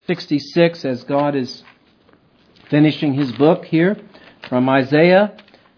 66 as God is finishing His book here from Isaiah,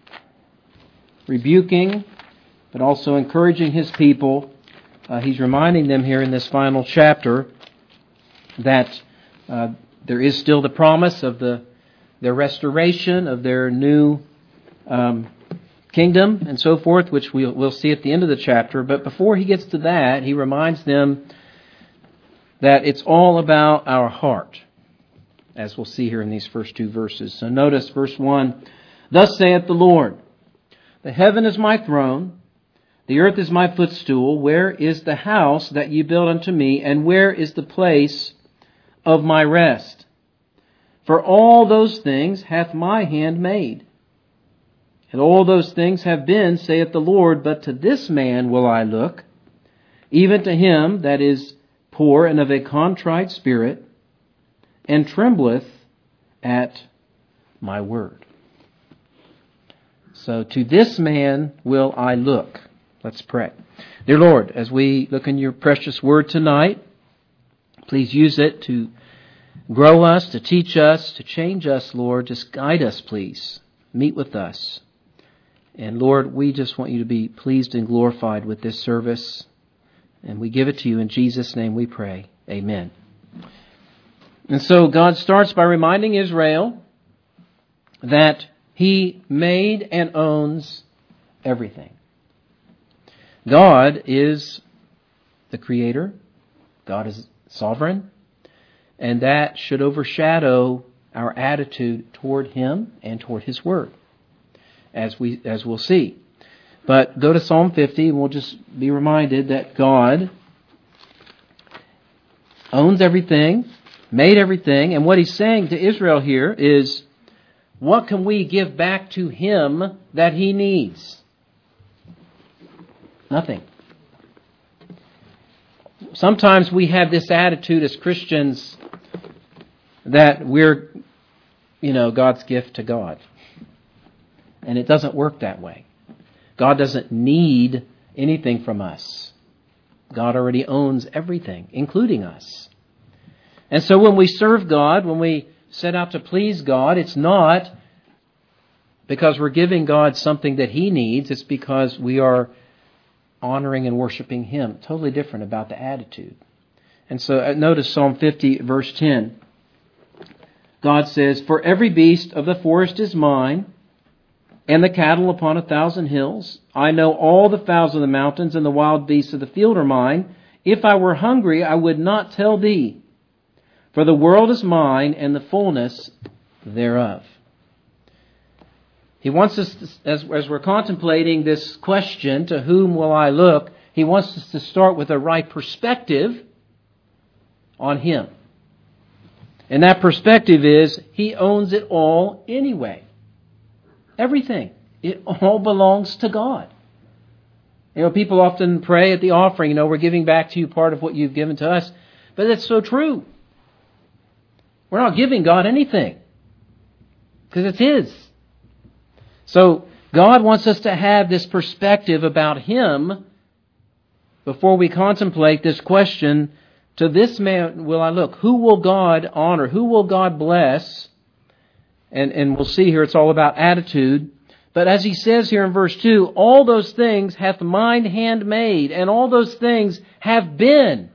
rebuking but also encouraging His people. He's reminding them here in this final chapter that there is still the promise of their restoration, of their new kingdom and so forth, which we'll see at the end of the chapter. But before he gets to that, he reminds them that it's all about our heart, as we'll see here in these first two verses. So notice verse 1, "Thus saith the Lord, the heaven is my throne, the earth is my footstool. Where is the house that ye built unto me, and where is the place of my rest? For all those things hath my hand made. And all those things have been, saith the Lord, but to this man will I look, even to him that is poor and of a contrite spirit, and trembleth at my word." So to this man will I look. Let's pray. Dear Lord, as we look in your precious word tonight, please use it to grow us, to teach us, to change us, Lord. Just guide us, please. Meet with us. And Lord, we just want you to be pleased and glorified with this service. And we give it to you in Jesus' name we pray. Amen. And so God starts by reminding Israel that He made and owns everything. God is the Creator. God is sovereign. And that should overshadow our attitude toward Him and toward His Word, as we'll see. But go to Psalm 50 and we'll just be reminded that God owns everything, made everything, and what He's saying to Israel here is, what can we give back to Him that He needs? Nothing. Sometimes we have this attitude as Christians that we're, God's gift to God. And it doesn't work that way. God doesn't need anything from us. God already owns everything, including us. And so when we serve God, when we set out to please God, it's not because we're giving God something that He needs. It's because we are honoring and worshiping Him. Totally different about the attitude. And so notice Psalm 50, verse 10. God says, "For every beast of the forest is mine, and the cattle upon 1,000 hills. I know all the fowls of the mountains, and the wild beasts of the field are mine. If I were hungry, I would not tell thee. For the world is mine, and the fullness thereof." He wants us, as we're contemplating this question, to whom will I look? He wants us to start with a right perspective on Him. And that perspective is, He owns it all anyway. Everything. It all belongs to God. People often pray at the offering, we're giving back to you part of what you've given to us. But that's so true. We're not giving God anything, because it's His. So God wants us to have this perspective about Him before we contemplate this question, to this man will I look. Who will God honor? Who will God bless? And we'll see here it's all about attitude. But as he says here in verse 2, all those things hath mine hand made, and all those things have been.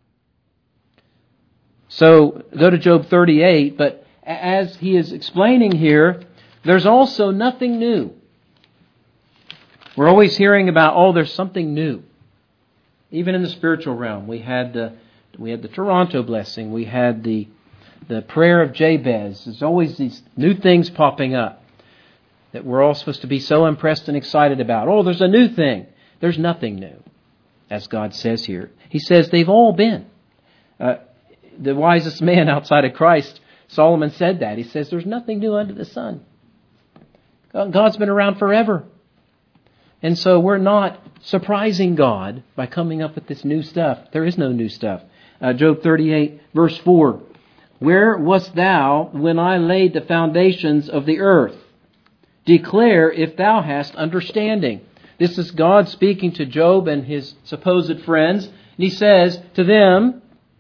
So go to Job 38, but as he is explaining here, there's also nothing new. We're always hearing about, there's something new. Even in the spiritual realm, we had the Toronto blessing, we had the prayer of Jabez. There's always these new things popping up that we're all supposed to be so impressed and excited about. There's a new thing. There's nothing new, as God says here. He says they've all been. The wisest man outside of Christ, Solomon, said that. He says there's nothing new under the sun. God's been around forever. And so we're not surprising God by coming up with this new stuff. There is no new stuff. Job 38, verse 4. "Where wast thou when I laid the foundations of the earth? Declare if thou hast understanding." This is God speaking to Job and his supposed friends. And he says to them,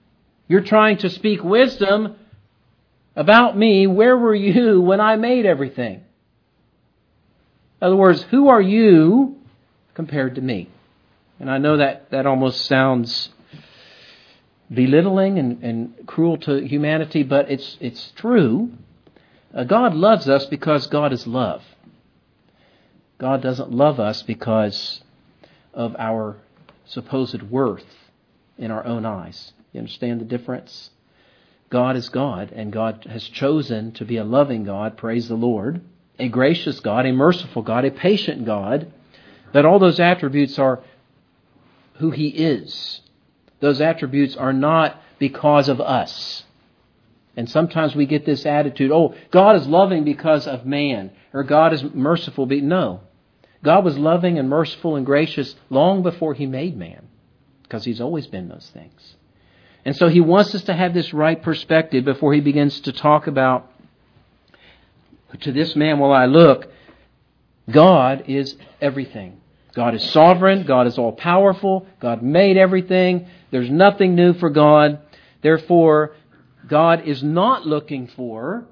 You're trying to speak wisdom about me. Where were you when I made everything? In other words, who are you compared to me? And I know that almost sounds belittling and cruel to humanity, but it's true. God loves us because God is love. God doesn't love us because of our supposed worth in our own eyes. You understand the difference? God is God, and God has chosen to be a loving God, praise the Lord, a gracious God, a merciful God, a patient God, that all those attributes are who He is. Those attributes are not because of us. And sometimes we get this attitude, oh, God is loving because of man, or God is merciful. No. God was loving and merciful and gracious long before He made man, because He's always been those things. And so He wants us to have this right perspective before He begins to talk about, to this man will I look. God is everything. God is sovereign. God is all-powerful. God made everything. There's nothing new for God. Therefore, God is not looking for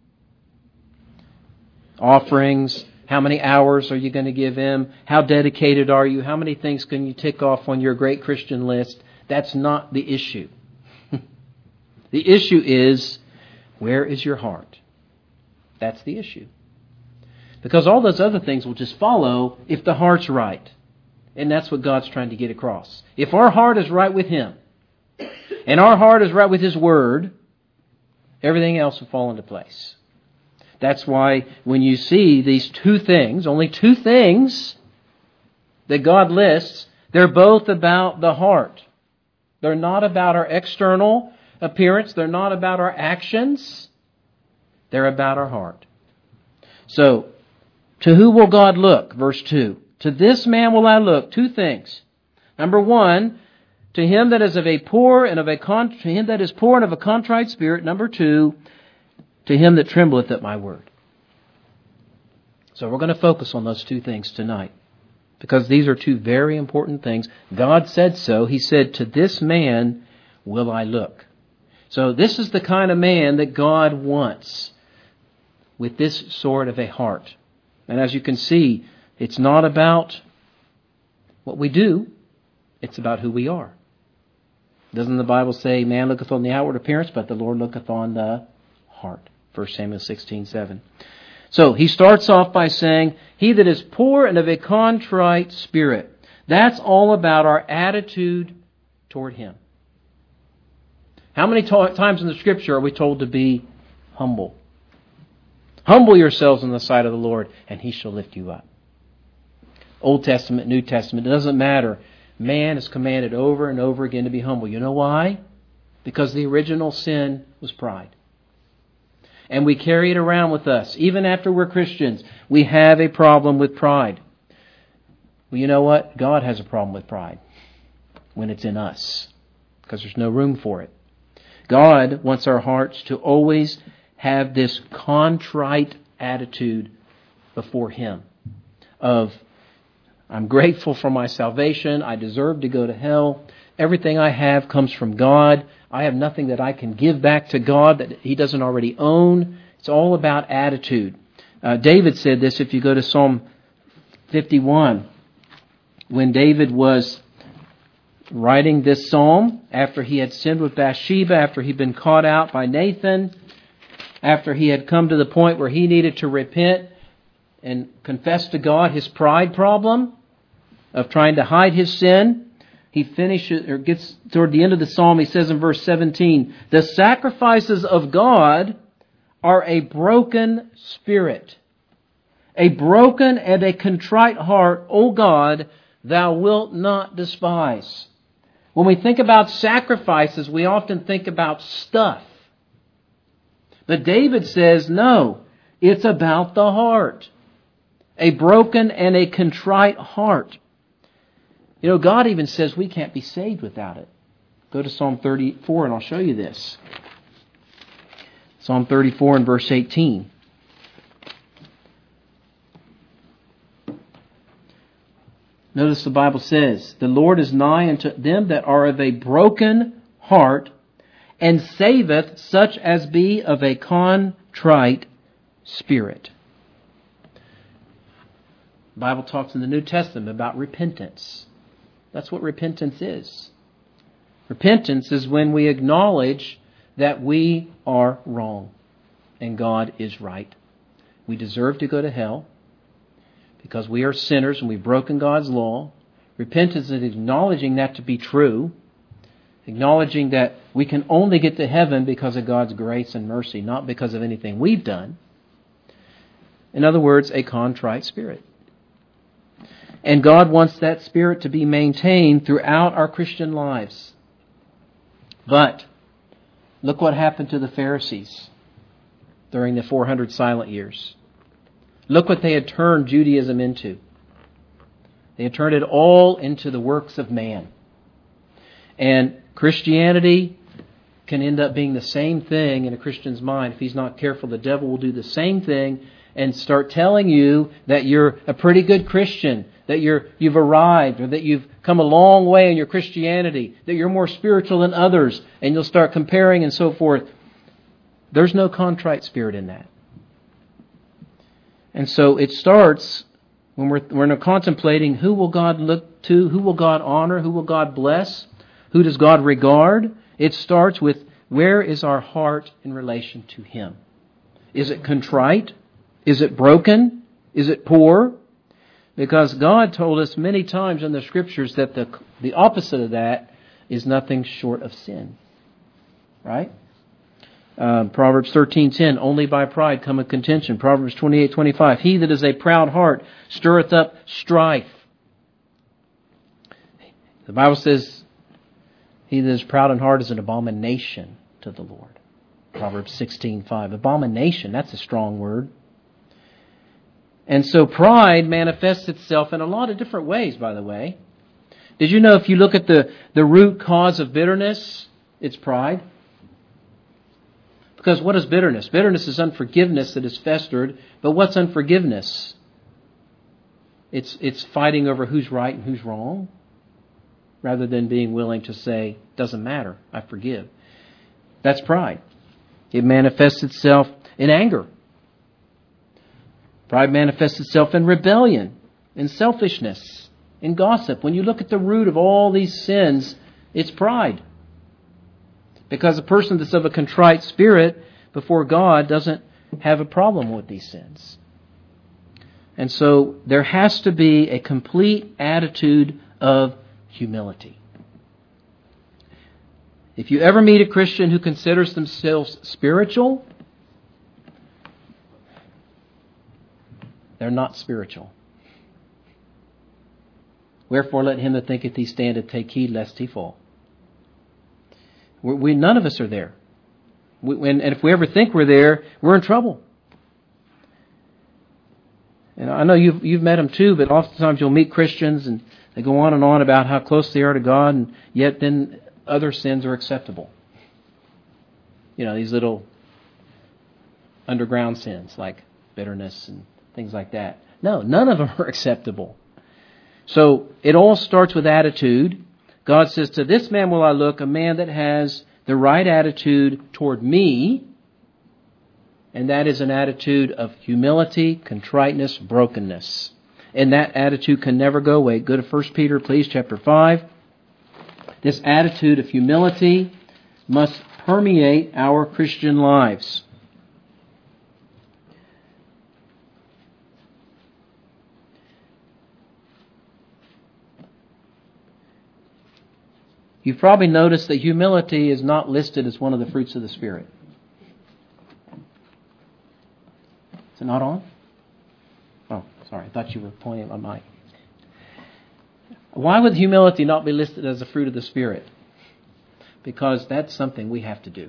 offerings. How many hours are you going to give Him? How dedicated are you? How many things can you tick off on your great Christian list? That's not the issue. The issue is, where is your heart? That's the issue. Because all those other things will just follow if the heart's right. And that's what God's trying to get across. If our heart is right with Him, and our heart is right with His Word, everything else will fall into place. That's why when you see these two things, only two things that God lists, they're both about the heart. They're not about our external appearance. They're not about our actions. They're about our heart. So, to who will God look? Verse 2. To this man will I look. Two things. Number one, to him that is poor and of a contrite spirit. Number two, to him that trembleth at my word. So we're going to focus on those two things tonight, because these are two very important things. God said so. He said, to this man will I look. So this is the kind of man that God wants, with this sort of a heart. And as you can see, it's not about what we do. It's about who we are. Doesn't the Bible say, man looketh on the outward appearance, but the Lord looketh on the heart? 1 Samuel 16:7. So he starts off by saying, he that is poor and of a contrite spirit. That's all about our attitude toward Him. How many times in the Scripture are we told to be humble? Humble yourselves in the sight of the Lord, and He shall lift you up. Old Testament, New Testament, it doesn't matter. Man is commanded over and over again to be humble. You know why? Because the original sin was pride. And we carry it around with us. Even after we're Christians, we have a problem with pride. Well, you know what? God has a problem with pride when it's in us, because there's no room for it. God wants our hearts to always have this contrite attitude before Him of, I'm grateful for my salvation. I deserve to go to hell. Everything I have comes from God. I have nothing that I can give back to God that He doesn't already own. It's all about attitude. David said this, if you go to Psalm 51, when David was writing this psalm after he had sinned with Bathsheba, after he'd been caught out by Nathan, after he had come to the point where he needed to repent and confess to God his pride problem of trying to hide his sin. He finishes, or gets toward the end of the psalm, he says in verse 17, the sacrifices of God are a broken spirit. A broken and a contrite heart, O God, Thou wilt not despise. When we think about sacrifices, we often think about stuff. But David says, no, it's about the heart. A broken and a contrite heart. You know, God even says we can't be saved without it. Go to Psalm 34 and I'll show you this. Psalm 34 and verse 18. Notice the Bible says, the Lord is nigh unto them that are of a broken heart, and saveth such as be of a contrite spirit. The Bible talks in the New Testament about repentance. That's what repentance is. Repentance is when we acknowledge that we are wrong and God is right. We deserve to go to hell because we are sinners and we've broken God's law. Repentance is acknowledging that to be true, acknowledging that we can only get to heaven because of God's grace and mercy, not because of anything we've done. In other words, a contrite spirit. And God wants that spirit to be maintained throughout our Christian lives. But look what happened to the Pharisees during the 400 silent years. Look what they had turned Judaism into. They had turned it all into the works of man. And Christianity can end up being the same thing in a Christian's mind. If he's not careful, the devil will do the same thing and start telling you that you're a pretty good Christian, that you've arrived, or that you've come a long way in your Christianity, that you're more spiritual than others, and you'll start comparing and so forth. There's no contrite spirit in that. And so it starts when we're contemplating who will God look to, who will God honor, who will God bless, who does God regard. It starts with where is our heart in relation to Him. Is it contrite? Is it broken? Is it poor? Because God told us many times in the Scriptures that the opposite of that is nothing short of sin. Right? Proverbs 13:10, only by pride cometh contention. Proverbs 28:25, he that is a proud heart stirreth up strife. The Bible says, he that is proud in heart is an abomination to the Lord. Proverbs 16:5. Abomination, that's a strong word. And so pride manifests itself in a lot of different ways, by the way. Did you know if you look at the root cause of bitterness, it's pride? Because what is bitterness? Bitterness is unforgiveness that has festered. But what's unforgiveness? It's fighting over who's right and who's wrong, rather than being willing to say, doesn't matter, I forgive. That's pride. It manifests itself in anger. Pride manifests itself in rebellion, in selfishness, in gossip. When you look at the root of all these sins, it's pride. Because a person that's of a contrite spirit before God doesn't have a problem with these sins. And so there has to be a complete attitude of humility. If you ever meet a Christian who considers themselves spiritual, they're not spiritual. Wherefore let him that thinketh he standeth take heed lest he fall. None of us are there. And if we ever think we're there, we're in trouble. And I know you've met them too, but oftentimes you'll meet Christians and they go on and on about how close they are to God, and yet then other sins are acceptable. You know, these little underground sins like bitterness and things like that. No, none of them are acceptable. So it all starts with attitude. God says, to this man will I look, a man that has the right attitude toward me. And that is an attitude of humility, contriteness, brokenness. And that attitude can never go away. Go to 1 Peter, please, chapter 5. This attitude of humility must permeate our Christian lives. You've probably noticed that humility is not listed as one of the fruits of the Spirit. Is it not on? Oh, sorry. I thought you were pointing at my mic. Why would humility not be listed as a fruit of the Spirit? Because that's something we have to do.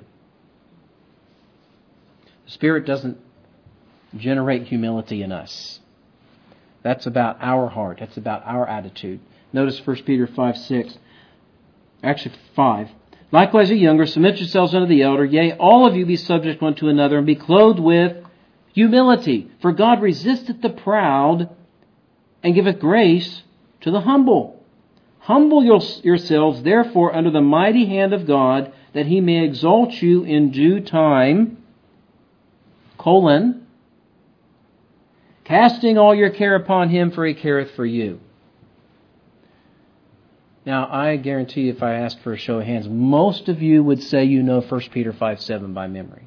The Spirit doesn't generate humility in us. That's about our heart. That's about our attitude. Notice 1 Peter 5:6. Actually, 5. Likewise, ye younger, submit yourselves unto the elder. Yea, all of you be subject one to another, and be clothed with humility. For God resisteth the proud, and giveth grace to the humble. Humble yourselves, therefore, under the mighty hand of God, that He may exalt you in due time, casting all your care upon Him, for He careth for you. Now, I guarantee you, if I asked for a show of hands, most of you would say you know 1 Peter 5:7 by memory.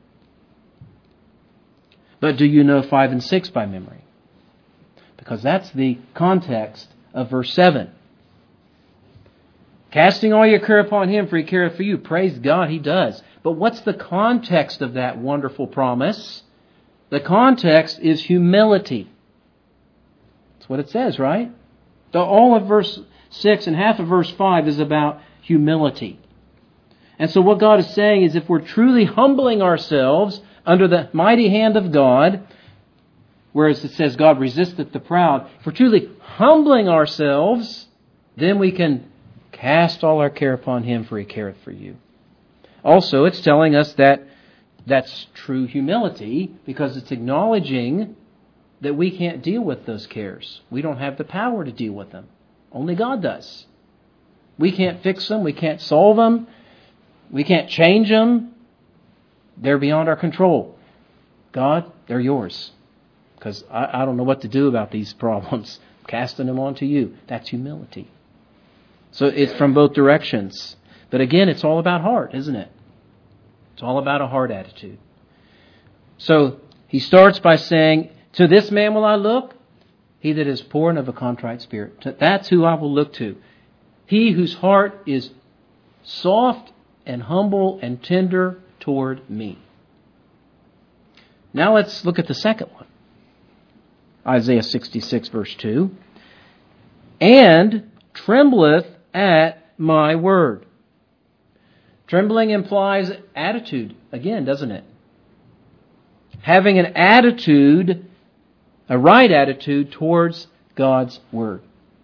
But do you know 5 and 6 by memory? Because that's the context of verse 7. Casting all your care upon Him, for He careth for you. Praise God, He does. But what's the context of that wonderful promise? The context is humility. That's what it says, right? So all of verse 6 and half of verse 5 is about humility. And so what God is saying is, if we're truly humbling ourselves under the mighty hand of God, whereas it says God resisteth the proud, if we're truly humbling ourselves, then we can cast all our care upon Him, for He careth for you. Also, it's telling us that that's true humility, because it's acknowledging that we can't deal with those cares. We don't have the power to deal with them. Only God does. We can't fix them. We can't solve them. We can't change them. They're beyond our control. God, they're yours. Because I don't know what to do about these problems. I'm casting them onto you. That's humility. So it's from both directions. But again, it's all about heart, isn't it? It's all about a heart attitude. So he starts by saying, to this man will I look, he that is poor and of a contrite spirit. That's who I will look to. He whose heart is soft and humble and tender toward me. Now let's look at the second one. Isaiah 66 verse 2. And trembleth at my word. Trembling implies attitude, again, doesn't it? Having an attitude, a right attitude towards God's word.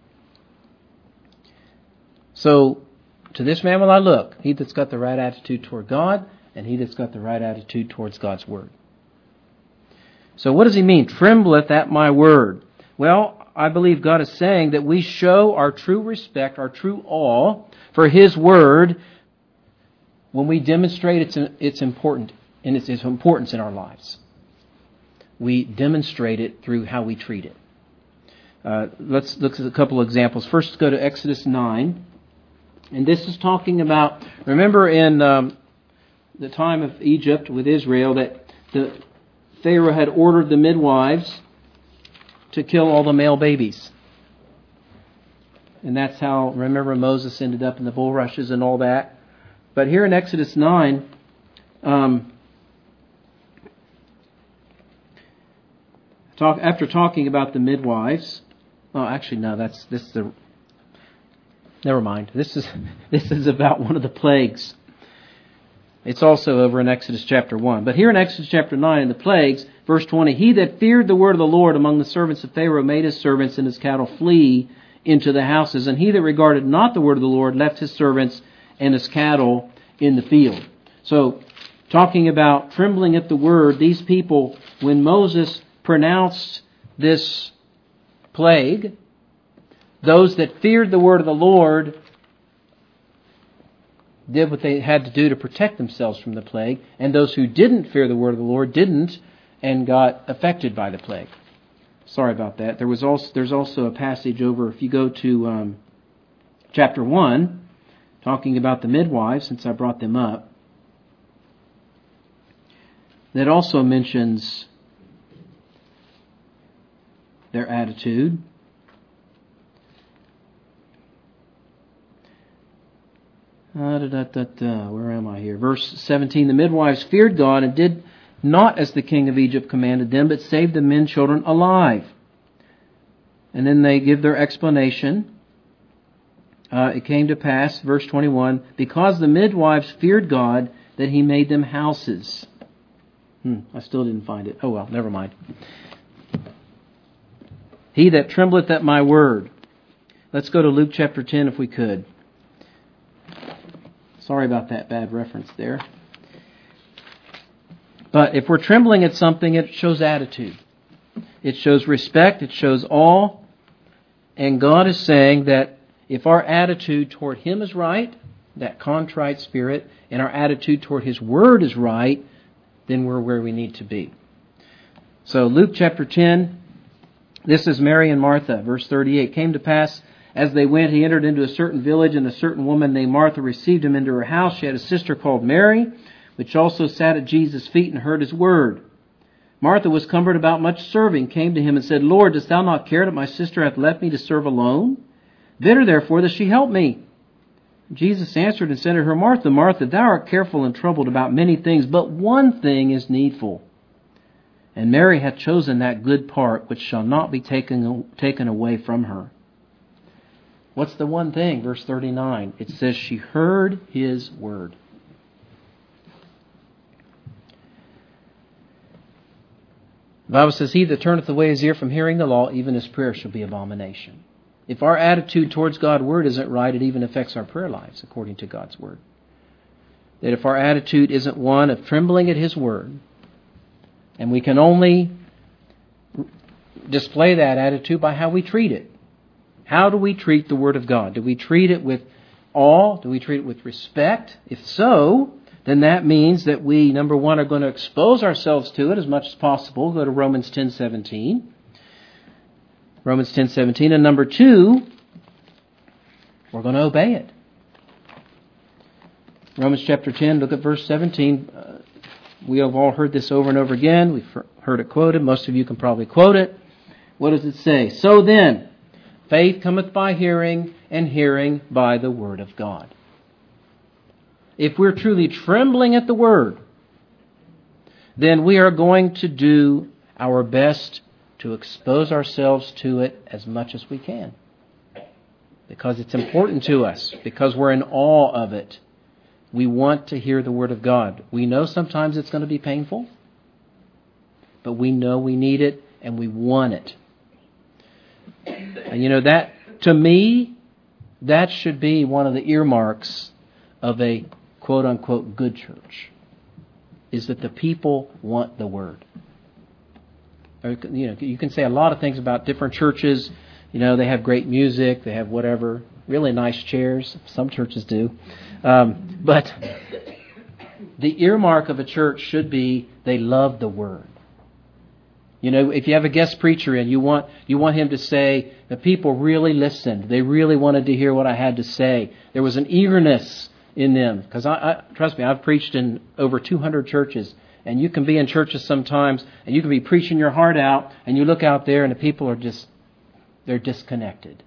So, to this man will I look, he that's got the right attitude toward God, and he that's got the right attitude towards God's word. So what does he mean? Trembleth at my word. Well, I believe God is saying that we show our true respect, our true awe for His word when we demonstrate its importance in our lives. We demonstrate it through how we treat it. Let's look at a couple of examples. First, go to Exodus 9. And this is talking about, remember in the time of Egypt with Israel, that the Pharaoh had ordered the midwives to kill all the male babies. And that's how, remember, Moses ended up in the bulrushes and all that. But here in Exodus 9, after talking about the midwives, never mind. This is about one of the plagues. It's also over in Exodus chapter 1. But here in Exodus chapter 9, in the plagues, verse 20, he that feared the word of the Lord among the servants of Pharaoh made his servants and his cattle flee into the houses. And he that regarded not the word of the Lord left his servants and his cattle in the field. So, talking about trembling at the word, these people, when Moses pronounced this plague, those that feared the word of the Lord did what they had to do to protect themselves from the plague, and those who didn't fear the word of the Lord didn't and got affected by the plague. Sorry about that. There's also a passage over, if you go to chapter 1, talking about the midwives, since I brought them up, that also mentions their attitude. Where am I here? Verse 17, the midwives feared God and did not as the king of Egypt commanded them, but saved the men children alive. And then they give their explanation. It came to pass, verse 21, because the midwives feared God, that He made them houses. I still didn't find it. Oh well, never mind. He that trembleth at my word. Let's go to Luke chapter 10 if we could. Sorry about that bad reference there. But if we're trembling at something, it shows attitude. It shows respect. It shows awe. And God is saying that If our attitude toward Him is right, that contrite spirit, and our attitude toward His Word is right, then we're where we need to be. So Luke chapter 10, this is Mary and Martha, verse 38. Came to pass, as they went, he entered into a certain village, and a certain woman named Martha received him into her house. She had a sister called Mary, which also sat at Jesus' feet and heard His word. Martha was cumbered about much serving, came to Him and said, Lord, dost Thou not care that my sister hath left me to serve alone? Bid her therefore that she help me. Jesus answered and said to her, Martha, Martha, thou art careful and troubled about many things, but one thing is needful. And Mary hath chosen that good part which shall not be taken away from her. What's the one thing? Verse 39. It says she heard His word. The Bible says, he that turneth away his ear from hearing the law, even his prayer shall be abomination. If our attitude towards God's word isn't right, it even affects our prayer lives, according to God's word. That if our attitude isn't one of trembling at His word, and we can only display that attitude by how we treat it. How do we treat the Word of God? Do we treat it with awe? Do we treat it with respect? If so, then that means that we, number one, are going to expose ourselves to it as much as possible. Go to Romans 10:17. Romans 10:17. And number two, we're going to obey it. Romans chapter 10, look at verse 17. We have all heard this over and over again. We've heard it quoted. Most of you can probably quote it. What does it say? So then, faith cometh by hearing, and hearing by the word of God. If we're truly trembling at the word, then we are going to do our best to expose ourselves to it as much as we can. Because it's important to us. Because we're in awe of it. We want to hear the Word of God. We know sometimes it's going to be painful, but we know we need it and we want it. And you know, that, to me, that should be one of the earmarks of a quote-unquote good church, is that the people want the Word. Or, you know, you can say a lot of things about different churches. You know, they have great music, they have whatever, really nice chairs. Some churches do. But the earmark of a church should be they love the Word. You know, if you have a guest preacher and you want him to say, the people really listened. They really wanted to hear what I had to say. There was an eagerness in them. Because trust me, I've preached in over 200 churches. And you can be in churches sometimes and you can be preaching your heart out and you look out there and the people are they're disconnected.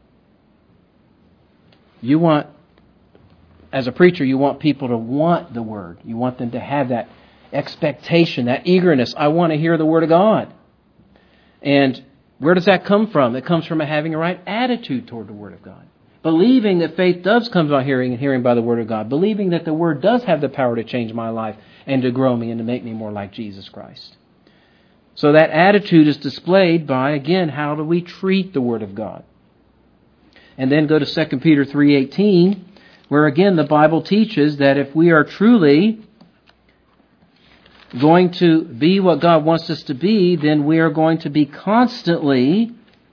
You want, as a preacher, you want people to want the Word. You want them to have that expectation, that eagerness. I want to hear the Word of God. And where does that come from? It comes from having a right attitude toward the Word of God. Believing that faith does come by hearing and hearing by the Word of God. Believing that the Word does have the power to change my life and to grow me and to make me more like Jesus Christ. So that attitude is displayed by, again, how do we treat the Word of God? And then go to 2 Peter 3:18, where again the Bible teaches that if we are truly going to be what God wants us to be, then we are going to be constantly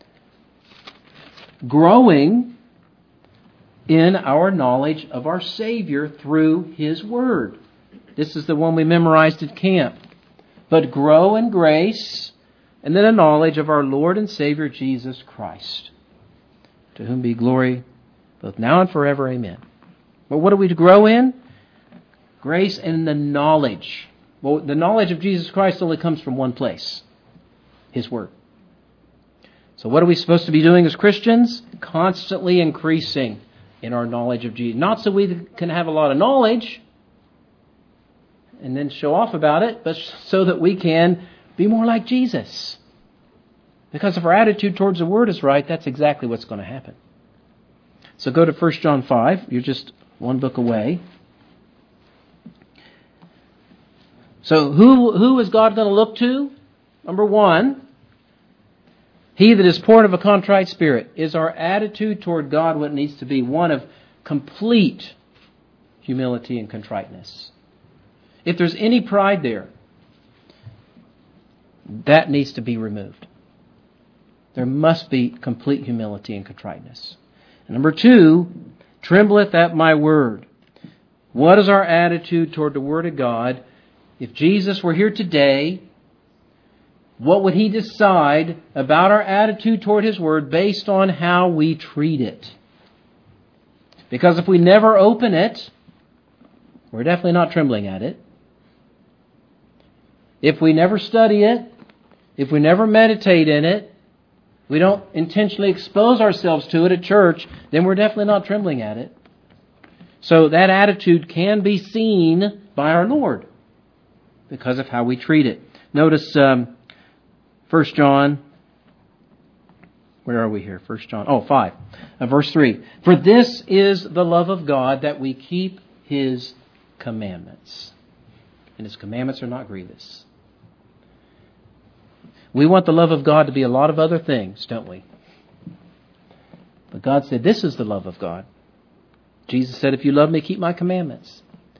growing in our knowledge of our Savior through His Word. This is the one we memorized at camp. But grow in grace and then a knowledge of our Lord and Savior Jesus Christ, to whom be glory both now and forever. Amen. But what are we to grow in? Grace and the knowledge. Well, the knowledge of Jesus Christ only comes from one place, His Word. So what are we supposed to be doing as Christians? Constantly increasing in our knowledge of Jesus. Not so we can have a lot of knowledge and then show off about it, but so that we can be more like Jesus. Because if our attitude towards the Word is right, that's exactly what's going to happen. So go to 1 John 5. You're just one book away. So who is God going to look to? Number one, he that is poor and of a contrite spirit. Is our attitude toward God what it needs to be? One of complete humility and contriteness. If there's any pride there, that needs to be removed. There must be complete humility and contriteness. Number 2, trembleth at my word. What is our attitude toward the Word of God? If Jesus were here today, what would He decide about our attitude toward His Word based on how we treat it? Because if we never open it, we're definitely not trembling at it. If we never study it, if we never meditate in it, we don't intentionally expose ourselves to it at church, then we're definitely not trembling at it. So that attitude can be seen by our Lord because of how we treat it. Notice 1 John, where are we here? 1 John, 5, verse 3. For this is the love of God, that we keep His commandments. And His commandments are not grievous. We want the love of God to be a lot of other things, don't we? But God said, this is the love of God. Jesus said, if you love me, keep my commandments.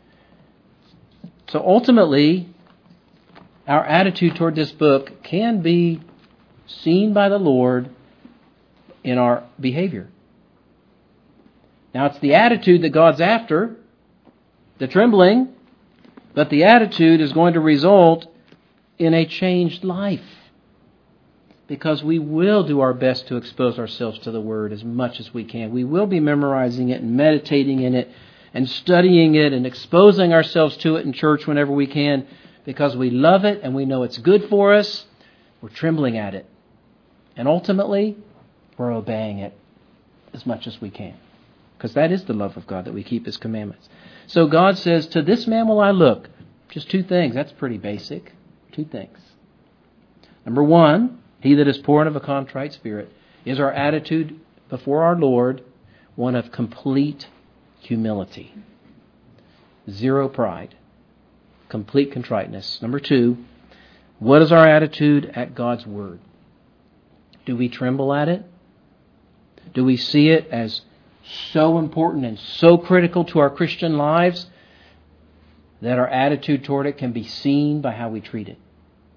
So ultimately, our attitude toward this book can be seen by the Lord in our behavior. Now, it's the attitude that God's after, the trembling, but the attitude is going to result in a changed life. Because we will do our best to expose ourselves to the Word as much as we can. We will be memorizing it and meditating in it and studying it and exposing ourselves to it in church whenever we can because we love it and we know it's good for us. We're trembling at it. And ultimately, we're obeying it as much as we can. Because that is the love of God, that we keep His commandments. So God says, to this man will I look. Just 2 things. That's pretty basic. 2 things. Number 1, he that is poor and of a contrite spirit. Is our attitude before our Lord one of complete humility? 0 pride. Complete contriteness. Number 2, what is our attitude at God's Word? Do we tremble at it? Do we see it as so important and so critical to our Christian lives that our attitude toward it can be seen by how we treat it?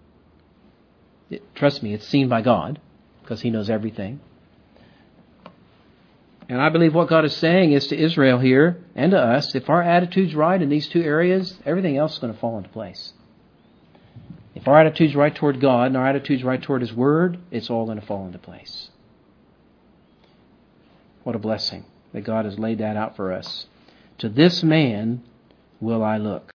Trust me, it's seen by God because He knows everything. And I believe what God is saying is to Israel here and to us, if our attitude's right in these 2 areas, everything else is going to fall into place. If our attitude's right toward God and our attitude's right toward His Word, it's all going to fall into place. What a blessing that God has laid that out for us. To this man will I look.